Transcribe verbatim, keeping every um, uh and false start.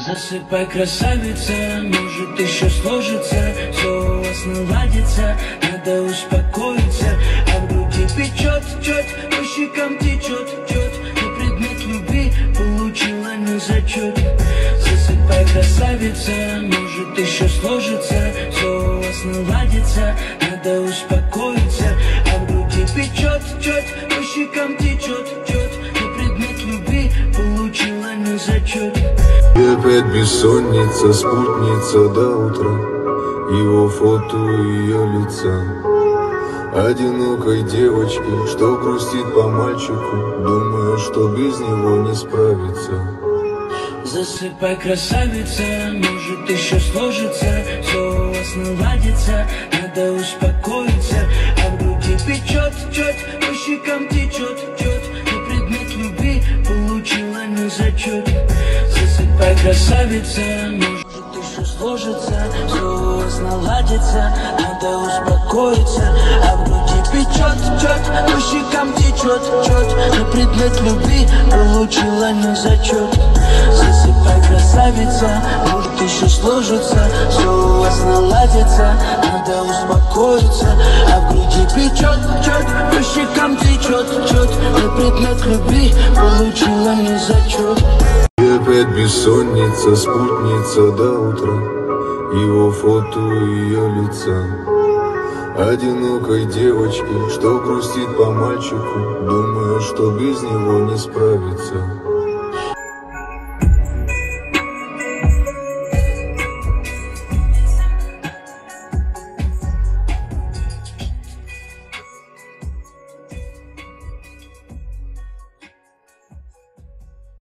Засыпай, красавица, может еще сложится, все у вас наладится, надо успокоиться. А в груди печет, чет, по щекам течет, чет, на предмет любви получила не зачет. Засыпай, красавица, может еще сложится, все у вас наладится, надо успокоиться. А в груди печет, чет, по щекам течет, чет, на предмет любви получила не зачет. И опять бессонница, спутница до утра, его фото ее лица. Одинокой девочки, что грустит по мальчику, думая, что без него не справится. Засыпай, красавица, может еще сложится, все у вас наладится, надо успокоиться. А в груди печет, чет, по щекам течет, чет, на предмет любви получила не зачет. Засыпай, красавица, может еще сложится, все у вас наладится, надо успокоиться. А в груди печет, чет, по щекам течет, чет, на предмет любви получила не зачет. Засыпай, красавица, может еще сложится, все у вас наладится, надо успокоиться. А в груди печет, чет, по щекам течет, чет, на предмет любви получила не зачет. И опять бессонница, спутница до утра, его фото ее лица. Одинокой девочки, что грустит по мальчику, думая, что без него не справится.